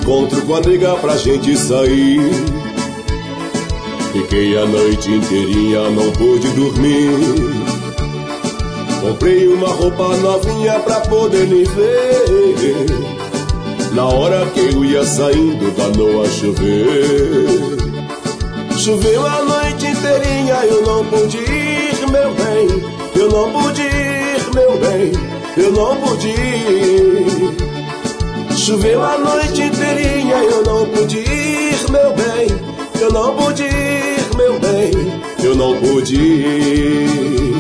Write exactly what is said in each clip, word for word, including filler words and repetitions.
encontro com a nega pra gente sair. Fiquei a noite inteirinha, não pude dormir. Comprei uma roupa novinha pra poder me ver. Na hora que eu ia saindo, danou a chover. Choveu a noite inteirinha, eu não pude ir, meu bem. Eu não pude ir, meu bem. Eu não pude ir. Choveu a noite inteirinha, eu não pude ir, meu bem. Eu não pude ir, meu bem. Eu não pude ir.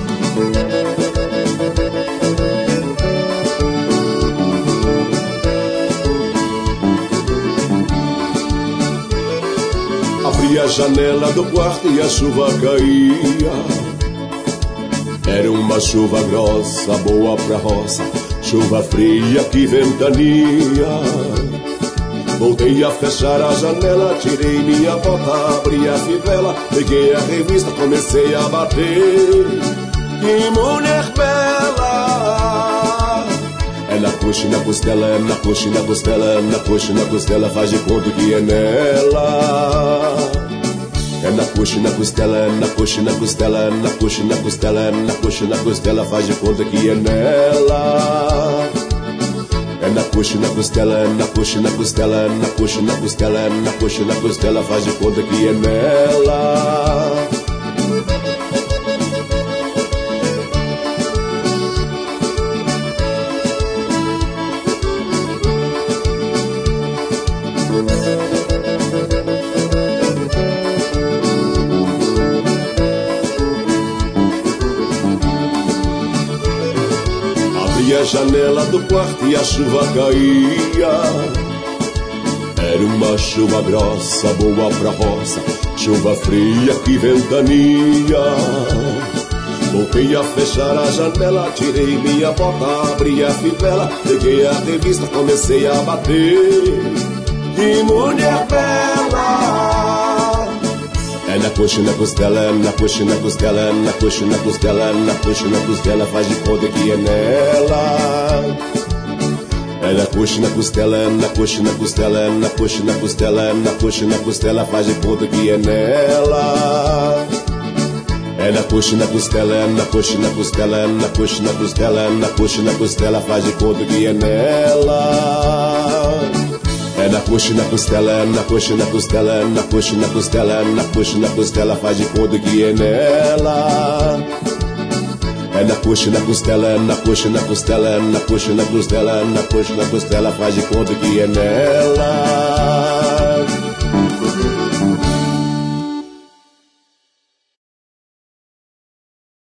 Abri a janela do quarto e a chuva caía. Era uma chuva grossa, boa pra roça. Chuva fria que ventania. Voltei a fechar a janela, tirei minha bota, abri a fivela, peguei a revista, comecei a bater. Que mulher bela! É na coxa e na costela, é na coxa e na costela, é na coxa e na costela, faz de conta que é nela. É na coxa e na costela, é na coxa e na costela, é na coxa e na costela, é na coxa e na costela, faz de conta que é nela. É na coxa e na costela, é na coxa e na costela, é na coxa e na costela, é na coxa e na costela, faz de conta que é nela. A janela do quarto e a chuva caía. Era uma chuva grossa, boa pra roça. Chuva fria que ventania. Voltei a fechar a janela, tirei minha bota, abri a fivela, peguei a revista, comecei a bater. Que mulher bela! É na coxa e na costela, é na coxa e na costela, é na coxa e na costela, é na coxa e na costela, faz de conta que é nela. É na coxa e na costela, é na coxa e na costela, é na coxa e na costela, é na coxa e na costela, faz de conta que é nela. É na coxa e na costela, é na coxa e na costela, é na coxa e na costela, é na coxa e na costela, faz de conta que é nela. É na coxa e na costela, é na coxa e na costela, é na coxa e na costela, é na coxa e na costela, faz de conta que é nela. É na coxa e na costela, é na coxa e na costela, é na coxa e na costela, é na coxa e na costela, faz de conta que é nela.